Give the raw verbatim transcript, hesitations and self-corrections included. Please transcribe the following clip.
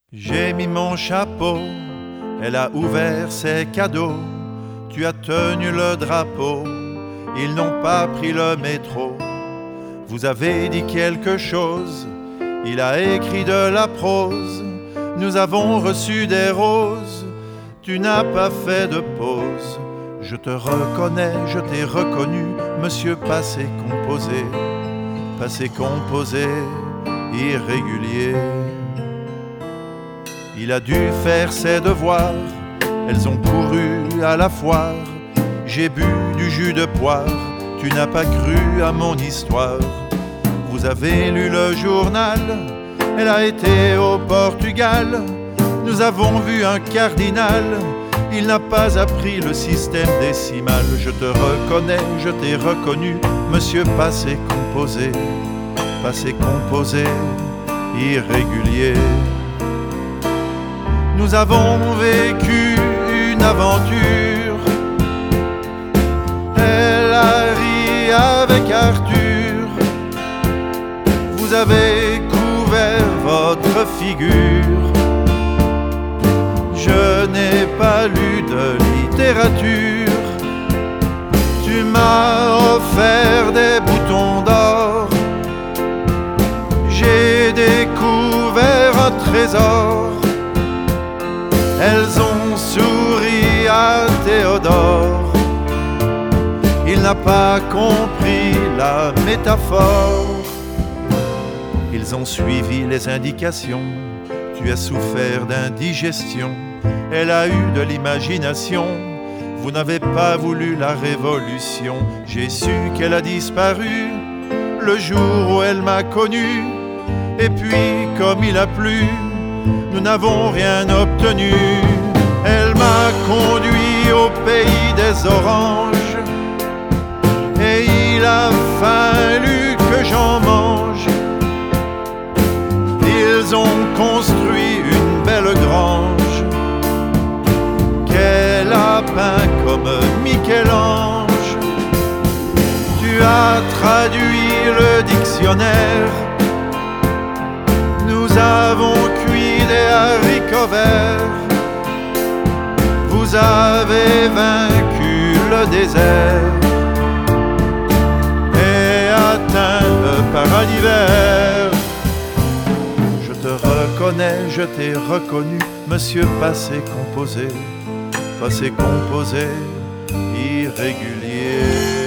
J'ai mis mon chapeau, elle a ouvert ses cadeaux. Tu as tenu le drapeau, ils n'ont pas pris le métro. Vous avez dit quelque chose, il a écrit de la prose. Nous avons reçu des roses, tu n'as pas fait de pause. Je te reconnais, je t'ai reconnu, monsieur passé composé, passé composé, irrégulier. Il a dû faire ses devoirs, elles ont couru à la foire. J'ai bu du jus de poire, tu n'as pas cru à mon histoire. Vous avez lu le journal, elle a été au Portugal. Nous avons vu un cardinal, il n'a pas appris le système décimal. Je te reconnais, je t'ai reconnu, monsieur passé composé, passé composé, irrégulier. Nous avons vécu une aventure, elle a ri avec Arthur. Vous avez couvert votre figure. Je n'ai pas lu de littérature. Tu m'as offert des boutons d'or. J'ai découvert un trésor. Elles ont souri à Théodore. Il n'a pas compris la métaphore. Ils ont suivi les indications. Tu as souffert d'indigestion. Elle a eu de l'imagination. Vous n'avez pas voulu la révolution. J'ai su qu'elle a disparu le jour où elle m'a connu. Et puis comme il a plu, nous n'avons rien obtenu. Elle m'a conduit au pays des oranges, et il a fallu que j'en mange. Ils ont construit une belle grange qu'elle a peint comme Michel-Ange. Tu as traduit le dictionnaire. Nous avons cuit des haricots verts. Vous avez vaincu le désert et atteint le paradis vert. Je te reconnais, je t'ai reconnu, monsieur passé composé, passé composé, irrégulier.